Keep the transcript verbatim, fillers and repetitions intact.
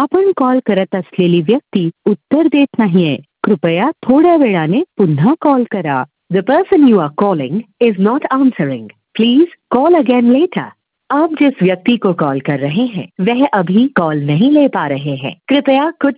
आपण कॉल करत असलेली व्यक्ती उत्तर देत नाहीये. कृपया थोड्या वेळाने पुन्हा कॉल करा. The person you are calling is not answering. Please call again later. आप जिस व्यक्ति को कॉल कर रहे हैं वह अभी कॉल नहीं ले पा रहे हैं. कृपया कुछ